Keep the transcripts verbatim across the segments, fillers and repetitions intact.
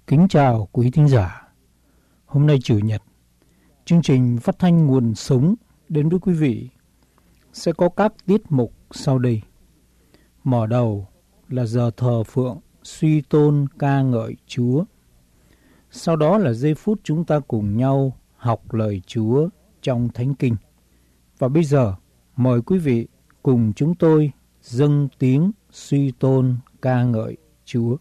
Kính chào quý thính giả. Hôm nay Chủ nhật, chương trình phát thanh Nguồn Sống đến với quý vị sẽ có các tiết mục sau đây. Mở đầu là giờ thờ phượng suy tôn ca ngợi Chúa. Sau đó là giây phút chúng ta cùng nhau học lời Chúa trong Thánh Kinh. Và bây giờ, mời quý vị cùng chúng tôi dâng tiếng suy tôn ca ngợi Chúa.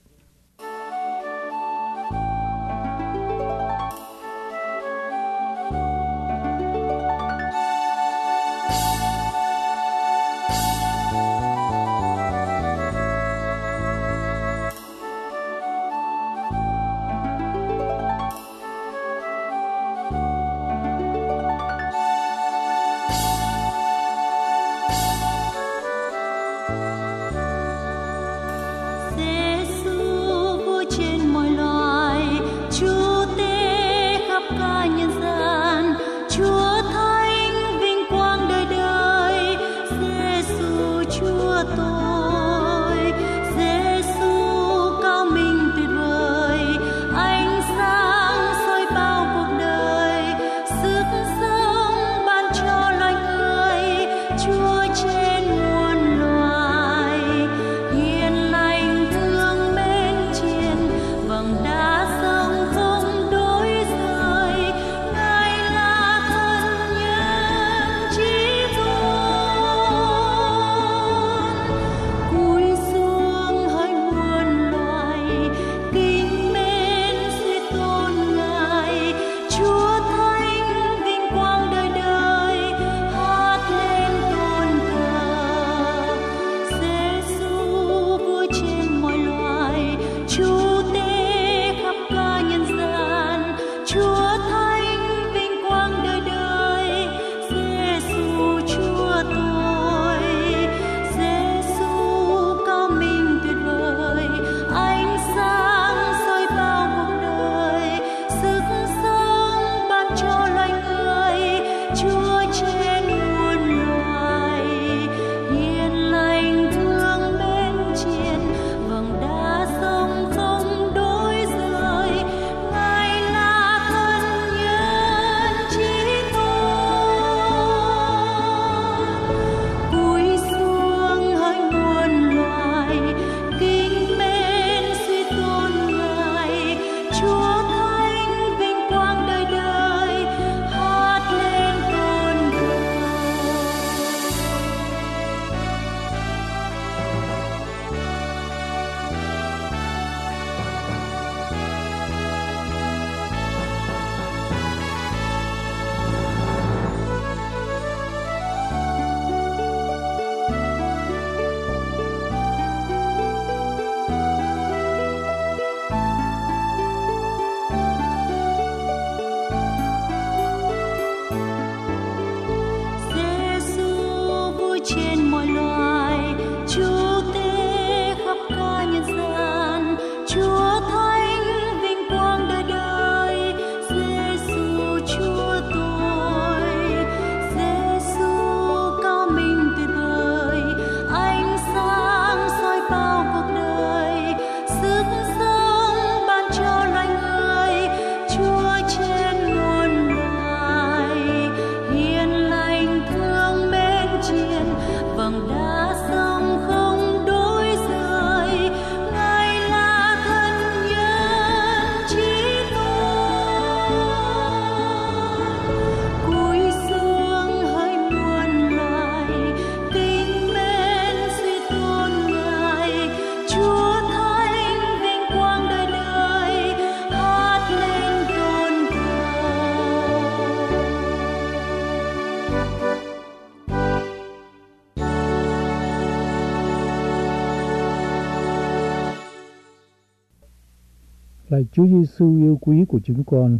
Lạy Chúa Giêsu yêu quý của chúng con,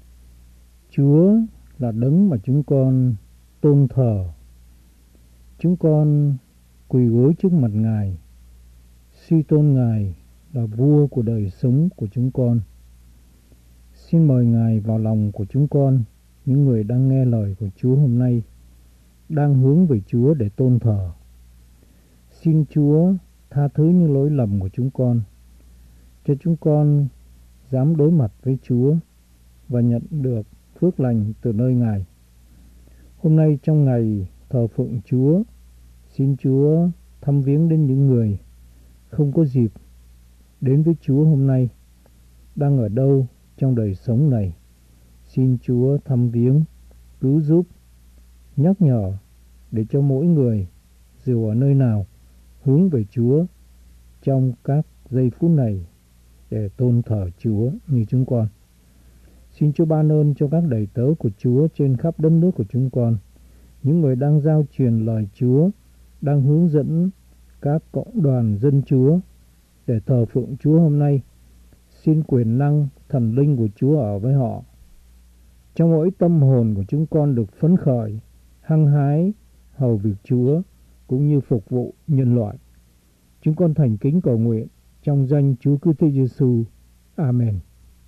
Chúa là đấng mà chúng con tôn thờ. Chúng con quỳ gối trước mặt Ngài, suy tôn Ngài là vua của đời sống của chúng con. Xin mời Ngài vào lòng của chúng con, những người đang nghe lời của Chúa hôm nay, đang hướng về Chúa để tôn thờ. Xin Chúa tha thứ những lỗi lầm của chúng con, cho chúng con dám đối mặt với Chúa và nhận được phước lành từ nơi Ngài. Hôm nay trong ngày thờ phượng Chúa, xin Chúa thăm viếng đến những người không có dịp đến với Chúa hôm nay, đang ở đâu trong đời sống này. Xin Chúa thăm viếng, cứu giúp, nhắc nhở để cho mỗi người dù ở nơi nào hướng về Chúa trong các giây phút này để tôn thờ Chúa như chúng con. Xin Chúa ban ơn cho các đầy tớ của Chúa trên khắp đất nước của chúng con, những người đang giao truyền lời Chúa, đang hướng dẫn các cộng đoàn dân Chúa để thờ phượng Chúa hôm nay. Xin quyền năng thần linh của Chúa ở với họ. Trong mỗi tâm hồn của chúng con được phấn khởi, hăng hái hầu việc Chúa cũng như phục vụ nhân loại. Chúng con thành kính cầu nguyện trong danh Chúa Kitô Giêsu. Amen.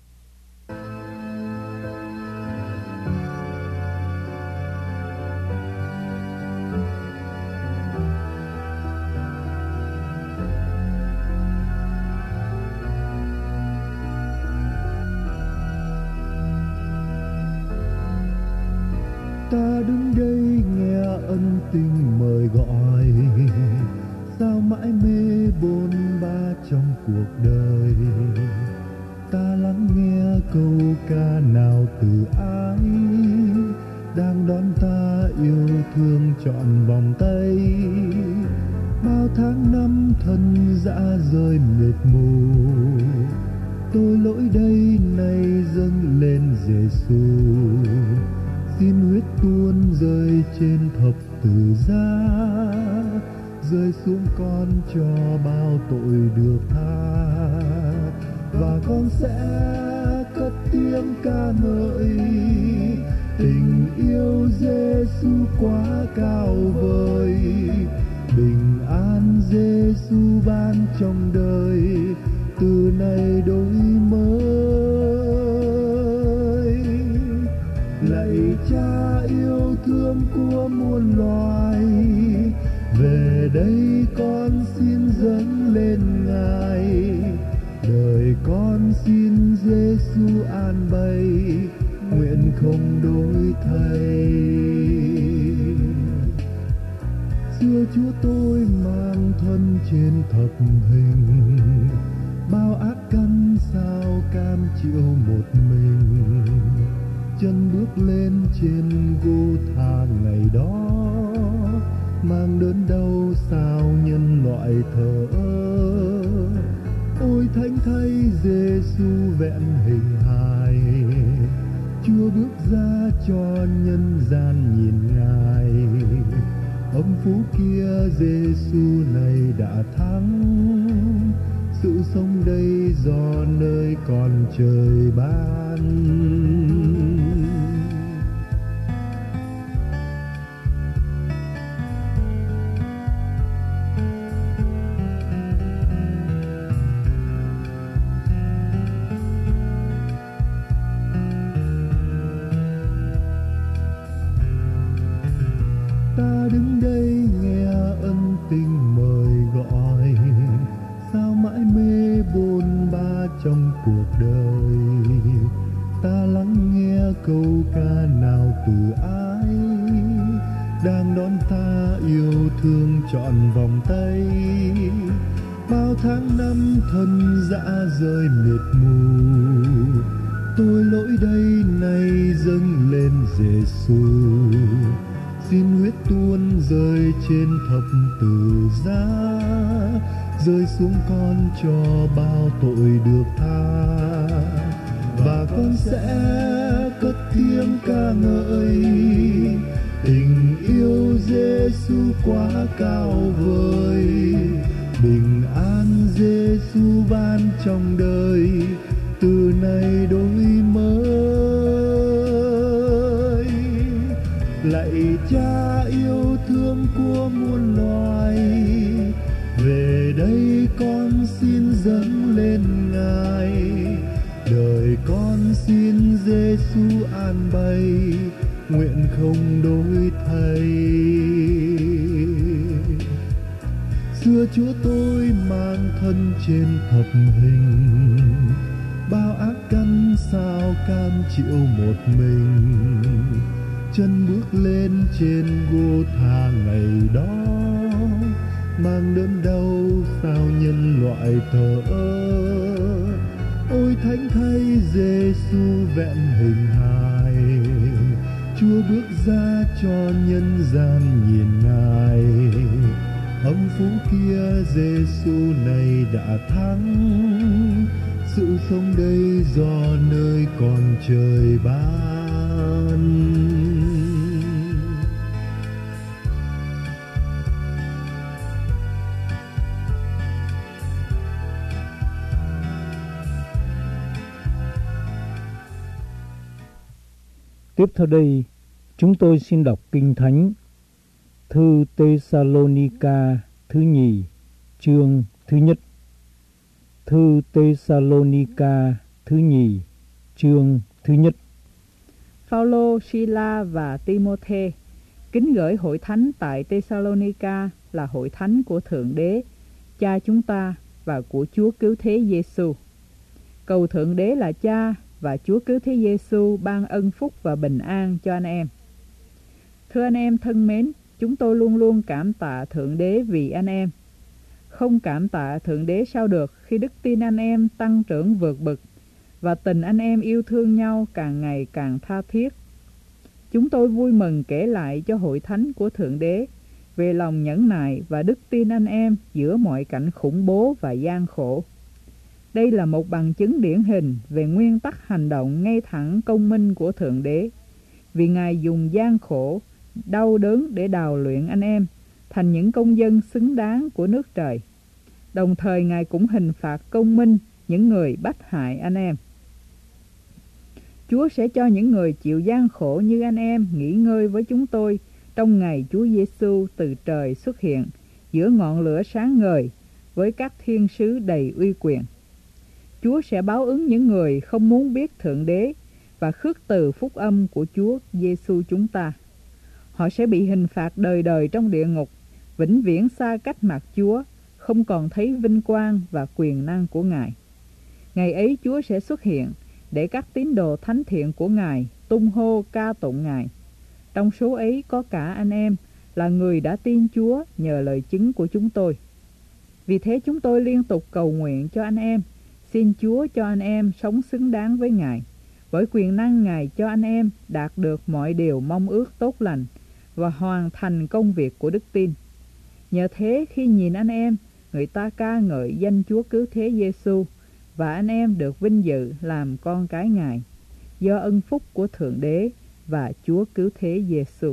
Ta đứng đây nghe ân tình mời gọi, sao mãi mê bôn ba trong cuộc đời. Ta lắng nghe câu ca nào từ ai đang đón ta yêu thương trọn vòng tay. Bao tháng năm thân dã rơi mệt mù, tôi lỗi đây nay dâng lên Giêsu. Xin huyết tuôn rơi trên thập tự giá, rơi xuống con cho bao tội được tha. Và con sẽ cất tiếng ca ngợi tình yêu Giêsu quá cao vời. Bình an Giêsu ban trong đời, từ nay đổi mới. Lạy Cha yêu thương của muôn loài, về đây con xin dâng lên Ngài. Đời con xin Giêsu an bày, nguyện không đổi thay. Xưa Chúa tôi mang thân trên thập hình, bao ác căn sao cam chịu một mình. Chân bước lên trên gô tha ngày đó, mang đớn đau sao nhân loại thờ ơ. Ôi thánh thay Giêsu vẹn hình hài, Chúa bước ra cho nhân gian nhìn Ngài. Âm phú kia Giêsu này đã thắng, sự sống đây do nơi còn trời ban. Ta đứng đây nghe ân tình mời gọi, sao mãi mê bôn ba trong cuộc đời. Ta lắng nghe câu ca nào từ ai đang đón ta yêu thương trọn vòng tay. Bao tháng năm thân dã rơi mệt mù, tôi lỗi đây nay dâng lên Giêsu. Xin huyết tuôn rơi trên thập tự giá, rơi xuống con cho bao tội được tha. Và con sẽ cất tiếng ca ngợi tình yêu Giêsu quá cao vời. Bình an Giêsu ban trong đời, từ nay đổi mới. Lạy Cha yêu thương của muôn loài, về đây con xin dâng lên Ngài. Đời con xin Giêsu an bày, nguyện không đổi thay. Xưa Chúa tôi mang thân trên thập hình, bao ác sao cam chịu một mình, chân bước lên trên gô tha ngày đó, mang đớn đau sao nhân loại thờ ơ. Ôi thánh thay Giêsu vẹn hình hài, Chúa bước ra cho nhân gian nhìn Ngài. Âm phủ kia Giêsu này đã thắng, sự sống đây do nơi còn trời ban. Tiếp theo đây, chúng tôi xin đọc Kinh Thánh, thư Tê-sa-lô-ni-ca thứ nhì, chương thứ nhất. Thư Tê-sa-lô-ni-ca thứ nhì, chương thứ nhất. Phao-lô, Si-la và Ti-mô-thê kính gửi hội thánh tại Tê-sa-lô-ni-ca là hội thánh của Thượng Đế, Cha chúng ta và của Chúa Cứu Thế Giêsu. Cầu Thượng Đế là Cha và Chúa Cứu Thế Giêsu ban ân phúc và bình an cho anh em. Thưa anh em thân mến, chúng tôi luôn luôn cảm tạ Thượng Đế vì anh em. Không cảm tạ Thượng Đế sao được khi đức tin anh em tăng trưởng vượt bậc và tình anh em yêu thương nhau càng ngày càng tha thiết. Chúng tôi vui mừng kể lại cho hội thánh của Thượng Đế về lòng nhẫn nại và đức tin anh em giữa mọi cảnh khủng bố và gian khổ. Đây là một bằng chứng điển hình về nguyên tắc hành động ngay thẳng công minh của Thượng Đế, vì Ngài dùng gian khổ, đau đớn để đào luyện anh em thành những công dân xứng đáng của nước trời. Đồng thời Ngài cũng hình phạt công minh những người bách hại anh em. Chúa sẽ cho những người chịu gian khổ như anh em nghỉ ngơi với chúng tôi trong ngày Chúa Giêsu từ trời xuất hiện giữa ngọn lửa sáng ngời với các thiên sứ đầy uy quyền. Chúa sẽ báo ứng những người không muốn biết Thượng Đế và khước từ phúc âm của Chúa Giêsu chúng ta. Họ sẽ bị hình phạt đời đời trong địa ngục, vĩnh viễn xa cách mặt Chúa, không còn thấy vinh quang và quyền năng của Ngài. Ngày ấy Chúa sẽ xuất hiện để các tín đồ thánh thiện của Ngài tung hô ca tụng Ngài. Trong số ấy có cả anh em là người đã tin Chúa nhờ lời chứng của chúng tôi. Vì thế chúng tôi liên tục cầu nguyện cho anh em, xin Chúa cho anh em sống xứng đáng với Ngài, bởi quyền năng Ngài cho anh em đạt được mọi điều mong ước tốt lành và hoàn thành công việc của đức tin. Nhờ thế khi nhìn anh em, người ta ca ngợi danh Chúa Cứu Thế Giêsu và anh em được vinh dự làm con cái Ngài do ân phúc của Thượng Đế và Chúa Cứu Thế Giêsu.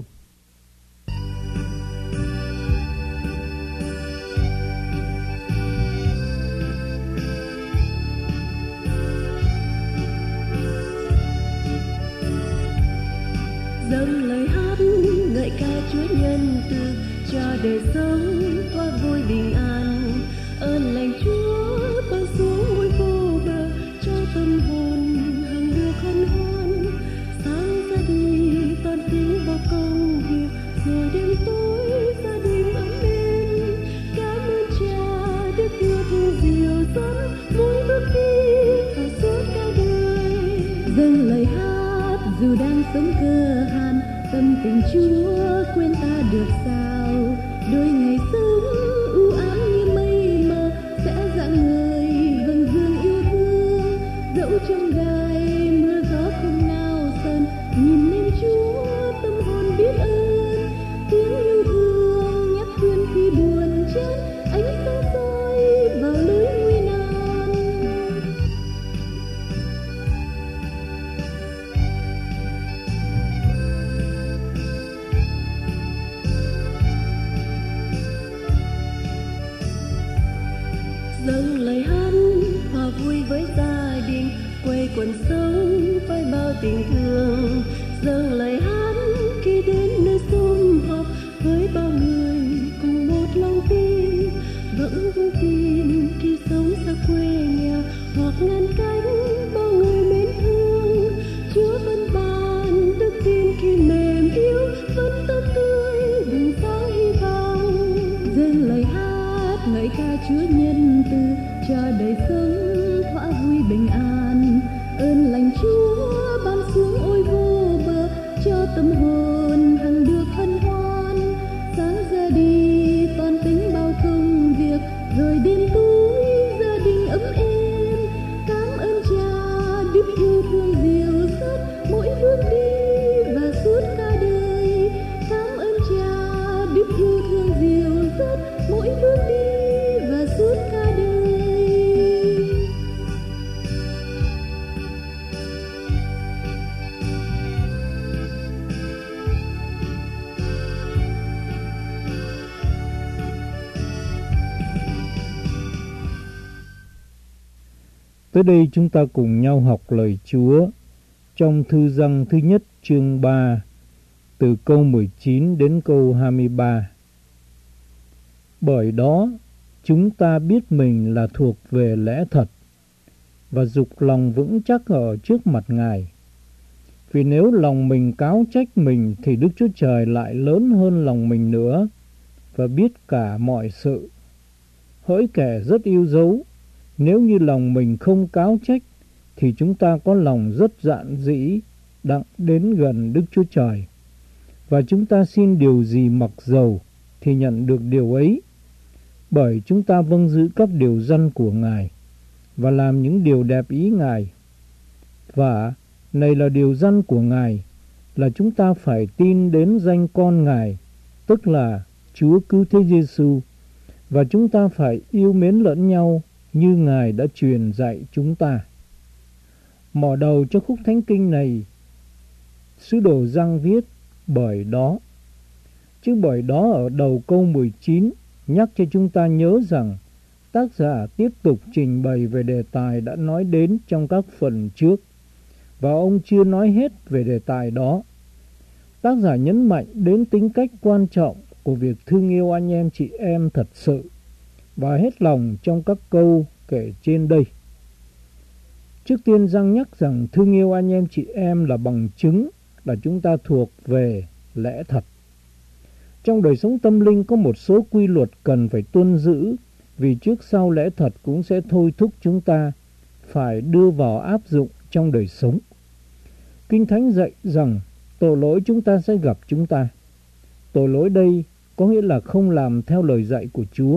Dâng lời hát ngợi ca Chúa nhân từ cho đời sống qua vui bình an. Ơn lành Chúa ban xuống muôn vô bờ cho tâm hồn hằng được hân hoan. Sáng ra đi toàn tiếng vào công việc, rồi đêm tối gia đình ấm êm. Cảm ơn Cha Đức yêu thương dìu dẫn mỗi bước đi và suốt cả đời. Dâng lời hát dù đang sống cơ hàn, tâm tình Chúa quên ta được sao. Đôi ngày sống u ám như mây mờ sẽ rạng ngời vầng dương yêu thương. Dẫu trong gai mưa gió không nào sờn, nhìn lên Chúa tâm hồn biết ơn. Tiếng yêu thương nhắc khuyên khi buồn chán, ánh sáng soi vào lối nguy nan. Dâng lời hát hòa vui với gia đình, quây quần sống với bao tình thương. Dâng lời hát khi đến nơi sum họp với bao người cùng một lòng tin, vững vững tin khi sống xa quê nhà hoặc ngàn cánh bao người mến thương. Chúa vẫn ban đức tin khi mềm yếu, vẫn tốt tươi bừng sáng hy vọng. Dâng lời hát ngợi ca Chúa nhân từ cho đời sống thỏa vui bình an. Ơn lành Chúa tâm hồn hằng được hân hoan. Sáng ra đi toàn tính bao công việc, rồi đêm tối gia đình ấm êm. Cảm ơn Cha Đức yêu thương dìu dắt mỗi bước đi và suốt cả đời. Cảm ơn Cha Đức yêu thương dìu dắt mỗi bước đi và suốt cả đời. Tới đây chúng ta cùng nhau học lời Chúa trong thư Giăng thứ nhất chương ba, từ câu mười chín đến câu hai mươi ba. Bởi đó chúng ta biết mình là thuộc về lẽ thật và dục lòng vững chắc ở trước mặt Ngài. Vì nếu lòng mình cáo trách mình thì Đức Chúa Trời lại lớn hơn lòng mình nữa và biết cả mọi sự. Hỡi kẻ rất yêu dấu, nếu như lòng mình không cáo trách thì chúng ta có lòng rất dạn dĩ đặng đến gần Đức Chúa Trời. Và chúng ta xin điều gì mặc dầu thì nhận được điều ấy, bởi chúng ta vâng giữ các điều răn của Ngài và làm những điều đẹp ý Ngài. Và này là điều răn của Ngài, là chúng ta phải tin đến danh con Ngài, tức là Chúa Cứu Thế Giêsu, và chúng ta phải yêu mến lẫn nhau như Ngài đã truyền dạy chúng ta. Mở đầu cho khúc thánh kinh này, sứ đồ Giăng viết bởi đó. Chữ bởi đó ở đầu câu mười chín nhắc cho chúng ta nhớ rằng tác giả tiếp tục trình bày về đề tài đã nói đến trong các phần trước, và ông chưa nói hết về đề tài đó. Tác giả nhấn mạnh đến tính cách quan trọng của việc thương yêu anh em chị em thật sự và hết lòng trong các câu kể trên đây. Trước tiên Giăng nhắc rằng thương yêu anh em chị em là bằng chứng là chúng ta thuộc về lẽ thật. Trong đời sống tâm linh có một số quy luật cần phải tuân giữ, vì trước sau lẽ thật cũng sẽ thôi thúc chúng ta phải đưa vào áp dụng trong đời sống. Kinh Thánh dạy rằng tội lỗi chúng ta sẽ gặp chúng ta. Tội lỗi đây có nghĩa là không làm theo lời dạy của Chúa.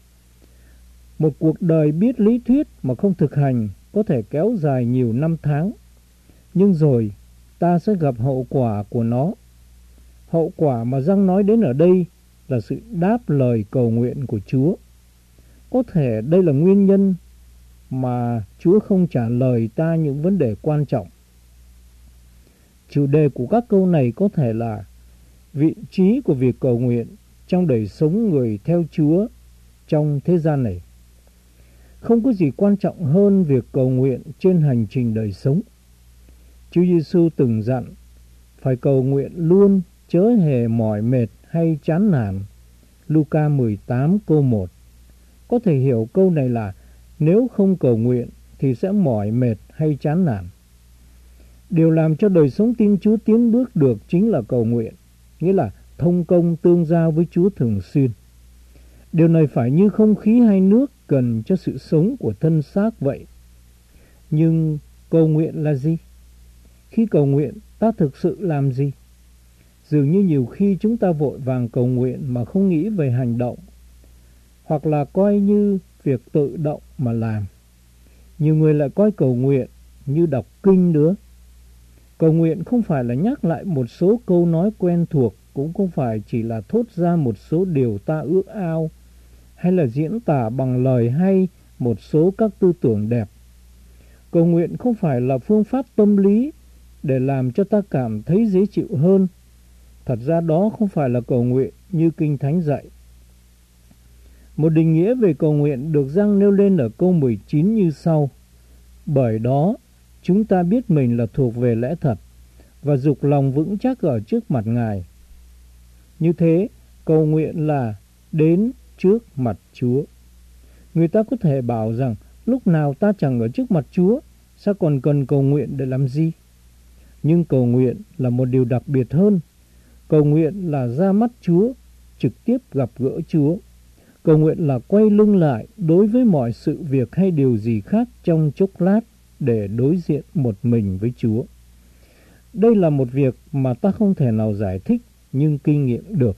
Một cuộc đời biết lý thuyết mà không thực hành có thể kéo dài nhiều năm tháng, nhưng rồi ta sẽ gặp hậu quả của nó. Hậu quả mà Giăng nói đến ở đây là sự đáp lời cầu nguyện của Chúa. Có thể đây là nguyên nhân mà Chúa không trả lời ta những vấn đề quan trọng. Chủ đề của các câu này có thể là vị trí của việc cầu nguyện trong đời sống người theo Chúa trong thế gian này. Không có gì quan trọng hơn việc cầu nguyện trên hành trình đời sống. Chúa Giêsu từng dặn phải cầu nguyện luôn, chớ hề mỏi mệt hay chán nản. Luca mười tám câu một. Có thể hiểu câu này là nếu không cầu nguyện thì sẽ mỏi mệt hay chán nản. Điều làm cho đời sống tin Chúa tiến bước được chính là cầu nguyện, nghĩa là thông công tương giao với Chúa thường xuyên. Điều này phải như không khí hay nước cần cho sự sống của thân xác vậy. Nhưng cầu nguyện là gì? Khi cầu nguyện, ta thực sự làm gì? Dường như nhiều khi chúng ta vội vàng cầu nguyện mà không nghĩ về hành động, hoặc là coi như việc tự động mà làm. Nhiều người lại coi cầu nguyện như đọc kinh nữa. Cầu nguyện không phải là nhắc lại một số câu nói quen thuộc, cũng không phải chỉ là thốt ra một số điều ta ước ao, hay là diễn tả bằng lời hay một số các tư tưởng đẹp. Cầu nguyện không phải là phương pháp tâm lý để làm cho ta cảm thấy dễ chịu hơn. Thật ra đó không phải là cầu nguyện như Kinh Thánh dạy. Một định nghĩa về cầu nguyện được Giăng nêu lên ở câu mười chín như sau: bởi đó chúng ta biết mình là thuộc về lẽ thật và dục lòng vững chắc ở trước mặt Ngài. Như thế, cầu nguyện là đến trước mặt Chúa. Người ta có thể bảo rằng lúc nào ta chẳng ở trước mặt Chúa, sao còn cần cầu nguyện để làm gì? Nhưng cầu nguyện là một điều đặc biệt hơn. Cầu nguyện là ra mắt Chúa, trực tiếp gặp gỡ Chúa. Cầu nguyện là quay lưng lại đối với mọi sự việc hay điều gì khác trong chốc lát để đối diện một mình với Chúa. Đây là một việc mà ta không thể nào giải thích nhưng kinh nghiệm được.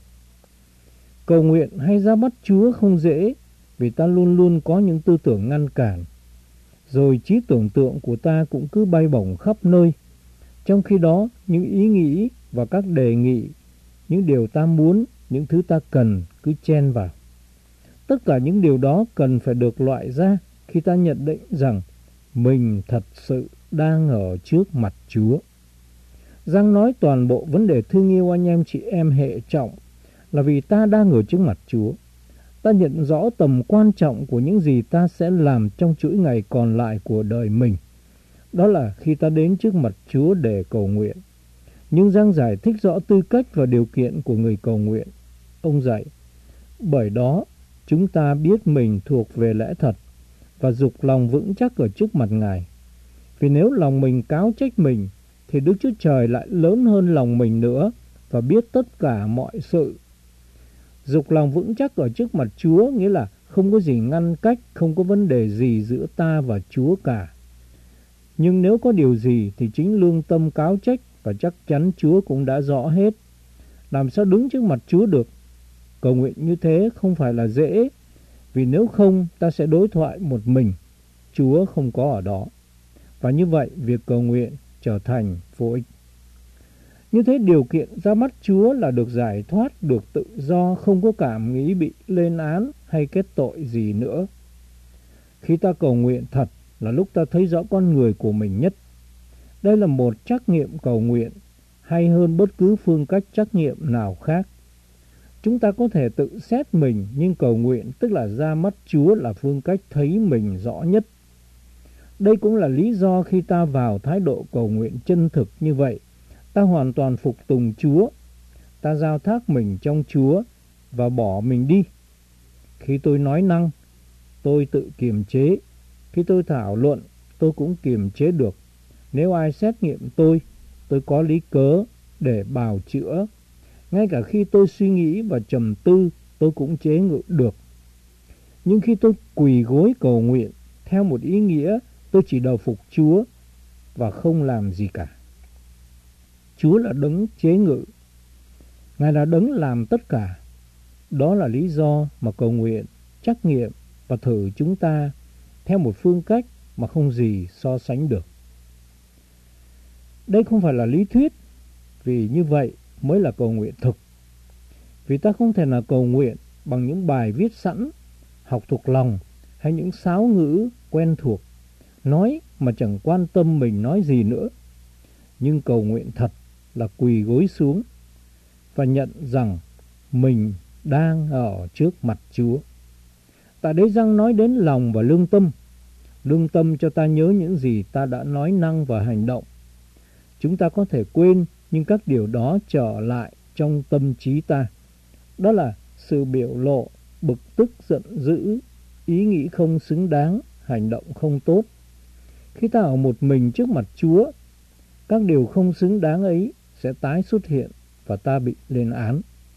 Cầu nguyện hay ra mắt Chúa không dễ vì ta luôn luôn có những tư tưởng ngăn cản. Rồi trí tưởng tượng của ta cũng cứ bay bổng khắp nơi. Trong khi đó, những ý nghĩ và các đề nghị, những điều ta muốn, những thứ ta cần cứ chen vào. Tất cả những điều đó cần phải được loại ra khi ta nhận định rằng mình thật sự đang ở trước mặt Chúa. Giang nói toàn bộ vấn đề thương yêu anh em chị em hệ trọng là vì ta đang ở trước mặt Chúa. Ta nhận rõ tầm quan trọng của những gì ta sẽ làm trong chuỗi ngày còn lại của đời mình. Đó là khi ta đến trước mặt Chúa để cầu nguyện. Nhưng Giang giải thích rõ tư cách và điều kiện của người cầu nguyện. Ông dạy, bởi đó chúng ta biết mình thuộc về lẽ thật và dục lòng vững chắc ở trước mặt Ngài. Vì nếu lòng mình cáo trách mình thì Đức Chúa Trời lại lớn hơn lòng mình nữa và biết tất cả mọi sự. Dục lòng vững chắc ở trước mặt Chúa nghĩa là không có gì ngăn cách, không có vấn đề gì giữa ta và Chúa cả. Nhưng nếu có điều gì thì chính lương tâm cáo trách và chắc chắn Chúa cũng đã rõ hết. Làm sao đứng trước mặt Chúa được? Cầu nguyện như thế không phải là dễ, vì nếu không ta sẽ đối thoại một mình, Chúa không có ở đó. Và như vậy việc cầu nguyện trở thành vô ích. Như thế điều kiện ra mắt Chúa là được giải thoát, được tự do, không có cảm nghĩ bị lên án hay kết tội gì nữa. Khi ta cầu nguyện thật là lúc ta thấy rõ con người của mình nhất. Đây là một trắc nghiệm cầu nguyện hay hơn bất cứ phương cách trắc nghiệm nào khác. Chúng ta có thể tự xét mình, nhưng cầu nguyện tức là ra mắt Chúa là phương cách thấy mình rõ nhất. Đây cũng là lý do khi ta vào thái độ cầu nguyện chân thực như vậy, ta hoàn toàn phục tùng Chúa, ta giao thác mình trong Chúa và bỏ mình đi. Khi tôi nói năng, tôi tự kiềm chế. Khi tôi thảo luận, tôi cũng kiềm chế được. Nếu ai xét nghiệm tôi, tôi có lý cớ để bào chữa. Ngay cả khi tôi suy nghĩ và trầm tư, tôi cũng chế ngự được. Nhưng khi tôi quỳ gối cầu nguyện, theo một ý nghĩa, tôi chỉ đầu phục Chúa và không làm gì cả. Chúa là đấng chế ngự. Ngài là đấng làm tất cả. Đó là lý do mà cầu nguyện, trắc nghiệm và thử chúng ta theo một phương cách mà không gì so sánh được. Đây không phải là lý thuyết, vì như vậy mới là cầu nguyện thực. Vì ta không thể nào cầu nguyện bằng những bài viết sẵn, học thuộc lòng hay những sáo ngữ quen thuộc, nói mà chẳng quan tâm mình nói gì nữa. Nhưng cầu nguyện thật là quỳ gối xuống và nhận rằng mình đang ở trước mặt Chúa. Tại đây Giăng nói đến lòng và lương tâm. Lương tâm cho ta nhớ những gì ta đã nói năng và hành động. Chúng ta có thể quên, nhưng các điều đó trở lại trong tâm trí ta. Đó là sự biểu lộ, bực tức giận dữ, ý nghĩ không xứng đáng, hành động không tốt. Khi ta ở một mình trước mặt Chúa, các điều không xứng đáng ấy sẽ tái xuất hiện và ta bị lên án.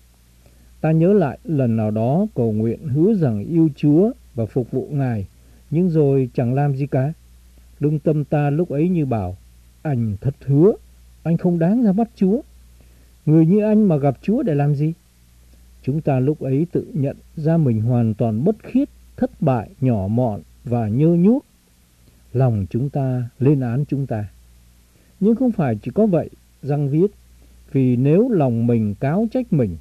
Ta nhớ lại lần nào đó cầu nguyện hứa rằng yêu Chúa và phục vụ Ngài, nhưng rồi chẳng làm gì cả. Lương tâm ta lúc ấy như bảo, anh thật hứa, anh không đáng ra mắt Chúa. Người như anh mà gặp Chúa để làm gì? Chúng ta lúc ấy tự nhận ra mình hoàn toàn bất khiết, thất bại, nhỏ mọn và nhơ nhuốc. Lòng chúng ta lên án chúng ta. Nhưng không phải chỉ có vậy, Giăng viết, vì nếu lòng mình cáo trách mình,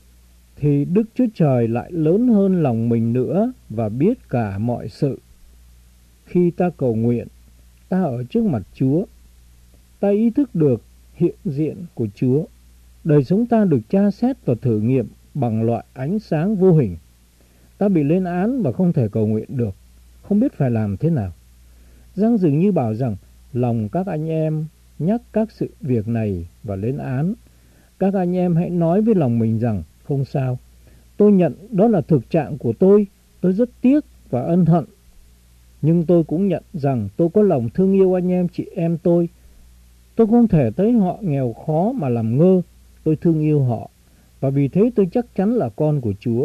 thì Đức Chúa Trời lại lớn hơn lòng mình nữa và biết cả mọi sự. Khi ta cầu nguyện, ta ở trước mặt Chúa, ta ý thức được hiện diện của Chúa. Đời sống ta được tra xét và thử nghiệm bằng loại ánh sáng vô hình. Ta bị lên án và không thể cầu nguyện được, không biết phải làm thế nào. Giăng dường như bảo rằng lòng các anh em nhắc các sự việc này và lên án. Các anh em hãy nói với lòng mình rằng không sao, tôi nhận đó là thực trạng của tôi, tôi rất tiếc và ân hận. Nhưng tôi cũng nhận rằng tôi có lòng thương yêu anh em chị em tôi. Tôi không thể thấy họ nghèo khó mà làm ngơ. Tôi thương yêu họ và vì thế tôi chắc chắn là con của Chúa.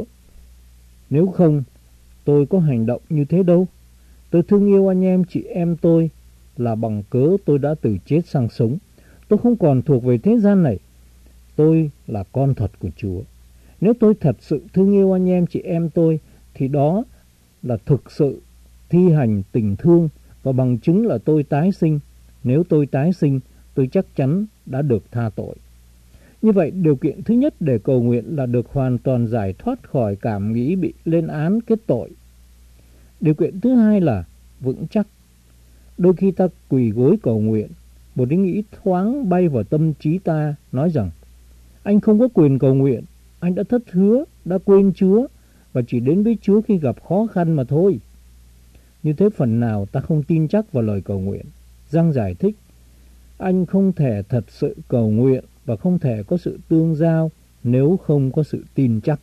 Nếu không, tôi có hành động như thế đâu. Tôi thương yêu anh em chị em tôi là bằng cớ tôi đã từ chết sang sống. Tôi không còn thuộc về thế gian này. Tôi là con thật của Chúa. Nếu tôi thật sự thương yêu anh em chị em tôi, thì đó là thực sự thi hành tình thương, và bằng chứng là tôi tái sinh. Nếu tôi tái sinh, tôi chắc chắn đã được tha tội. Như vậy, điều kiện thứ nhất để cầu nguyện là được hoàn toàn giải thoát khỏi cảm nghĩ bị lên án kết tội. Điều kiện thứ hai là vững chắc. Đôi khi ta quỳ gối cầu nguyện, một ý nghĩ thoáng bay vào tâm trí ta nói rằng anh không có quyền cầu nguyện, anh đã thất hứa, đã quên Chúa và chỉ đến với Chúa khi gặp khó khăn mà thôi. Như thế phần nào ta không tin chắc vào lời cầu nguyện. Giăng giải thích, anh không thể thật sự cầu nguyện và không thể có sự tương giao nếu không có sự tin chắc.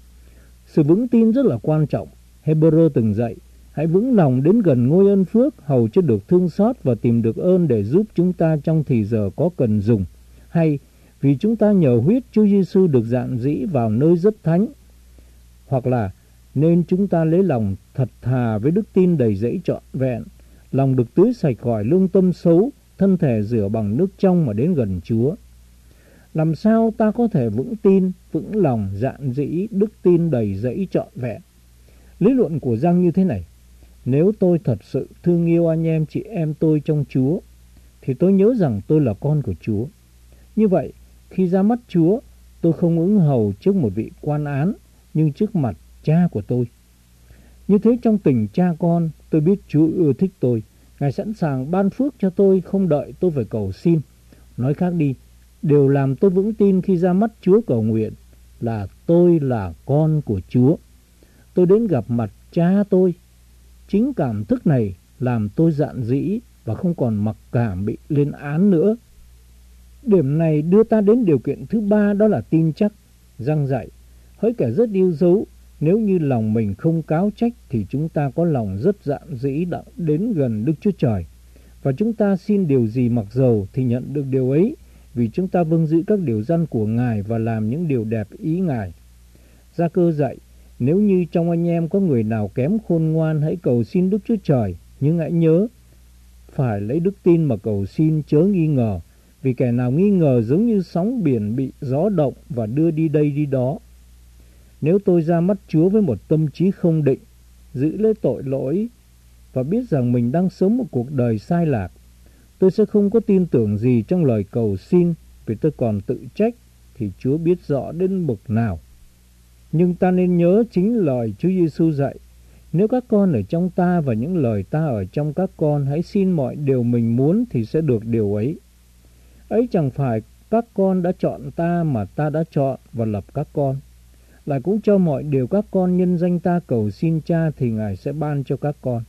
Sự vững tin rất là quan trọng. Hebrew từng dạy, hãy vững lòng đến gần ngôi ân phước, hầu cho được thương xót và tìm được ơn để giúp chúng ta trong thì giờ có cần dùng. Hay vì chúng ta nhờ huyết Chúa Giêsu được dạn dĩ vào nơi rất thánh. Hoặc là nên chúng ta lấy lòng thật thà với đức tin đầy dẫy trọn vẹn, lòng được tưới sạch khỏi lương tâm xấu, thân thể rửa bằng nước trong mà đến gần Chúa. Làm sao ta có thể vững tin, vững lòng, dạn dĩ, đức tin đầy dẫy trọn vẹn? Lý luận của Giăng như thế này: nếu tôi thật sự thương yêu anh em chị em tôi trong Chúa, thì tôi nhớ rằng tôi là con của Chúa. Như vậy, khi ra mắt Chúa, tôi không ứng hầu trước một vị quan án, nhưng trước mặt cha của tôi. Như thế trong tình cha con, tôi biết Chúa ưa thích tôi. Ngài sẵn sàng ban phước cho tôi, không đợi tôi phải cầu xin. Nói khác đi, điều làm tôi vững tin khi ra mắt Chúa cầu nguyện là tôi là con của Chúa. Tôi đến gặp mặt cha tôi. Chính cảm thức này làm tôi dạn dĩ và không còn mặc cảm bị lên án nữa. Điểm này đưa ta đến điều kiện thứ ba, đó là tin chắc. Giăng dạy, hỡi kẻ rất yêu dấu, nếu như lòng mình không cáo trách thì chúng ta có lòng rất dạn dĩ đã đến gần Đức Chúa Trời. Và chúng ta xin điều gì mặc dầu thì nhận được điều ấy, vì chúng ta vâng giữ các điều răn của Ngài và làm những điều đẹp ý Ngài. Gia Cơ dạy, nếu như trong anh em có người nào kém khôn ngoan, hãy cầu xin Đức Chúa Trời, nhưng hãy nhớ phải lấy đức tin mà cầu xin, chớ nghi ngờ, vì kẻ nào nghi ngờ giống như sóng biển bị gió động và đưa đi đây đi đó. Nếu tôi ra mắt Chúa với một tâm trí không định, giữ lấy tội lỗi và biết rằng mình đang sống một cuộc đời sai lạc, tôi sẽ không có tin tưởng gì trong lời cầu xin, vì tôi còn tự trách thì Chúa biết rõ đến bậc nào. Nhưng ta nên nhớ chính lời Chúa Giêsu dạy, nếu các con ở trong ta và những lời ta ở trong các con, hãy xin mọi điều mình muốn thì sẽ được điều ấy. Ấy chẳng phải các con đã chọn ta mà ta đã chọn và lập các con. Lại cũng cho mọi điều các con nhân danh ta cầu xin Cha thì Ngài sẽ ban cho các con.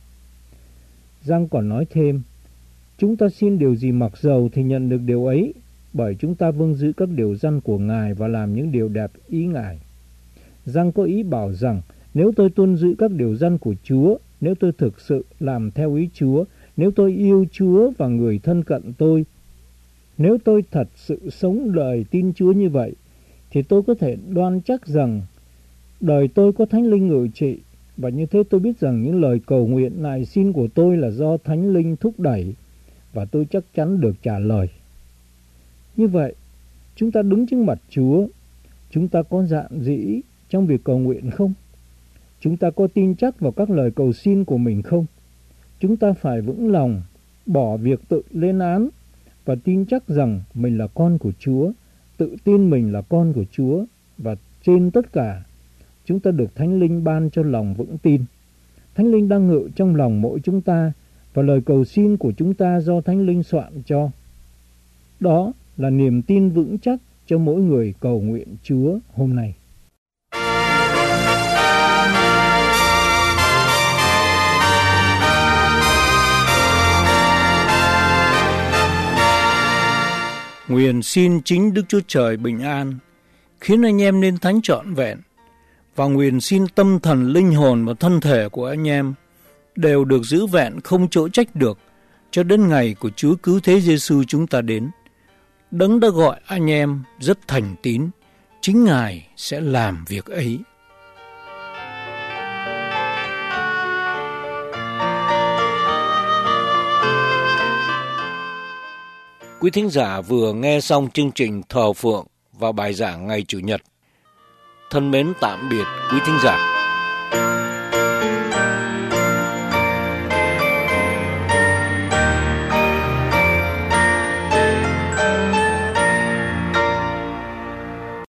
Giăng còn nói thêm, chúng ta xin điều gì mặc dầu thì nhận được điều ấy, bởi chúng ta vâng giữ các điều răn của Ngài và làm những điều đẹp ý Ngài. Giăng có ý bảo rằng, nếu tôi tuân giữ các điều răn của Chúa, nếu tôi thực sự làm theo ý Chúa, nếu tôi yêu Chúa và người thân cận tôi, nếu tôi thật sự sống đời tin Chúa như vậy, thì tôi có thể đoan chắc rằng đời tôi có Thánh Linh ngự trị, và như thế tôi biết rằng những lời cầu nguyện nài xin của tôi là do Thánh Linh thúc đẩy, và tôi chắc chắn được trả lời. Như vậy, chúng ta đứng trước mặt Chúa, chúng ta có dạn dĩ trong việc cầu nguyện không? Chúng ta có tin chắc vào các lời cầu xin của mình không? Chúng ta phải vững lòng, bỏ việc tự lên án và tin chắc rằng mình là con của Chúa, tự tin mình là con của Chúa, và trên tất cả, chúng ta được Thánh Linh ban cho lòng vững tin. Thánh Linh đang ngự trong lòng mỗi chúng ta, và lời cầu xin của chúng ta do Thánh Linh soạn cho. Đó là niềm tin vững chắc cho mỗi người cầu nguyện Chúa hôm nay. Nguyện xin chính Đức Chúa Trời bình an, khiến anh em nên thánh trọn vẹn, và nguyện xin tâm thần, linh hồn và thân thể của anh em đều được giữ vẹn không chỗ trách được, cho đến ngày của Chúa Cứu Thế Giêsu chúng ta đến. Đấng đã gọi anh em rất thành tín, chính Ngài sẽ làm việc ấy. Quý thính giả vừa nghe xong chương trình Thờ Phượng và bài giảng ngày Chủ nhật. Thân mến tạm biệt quý thính giả.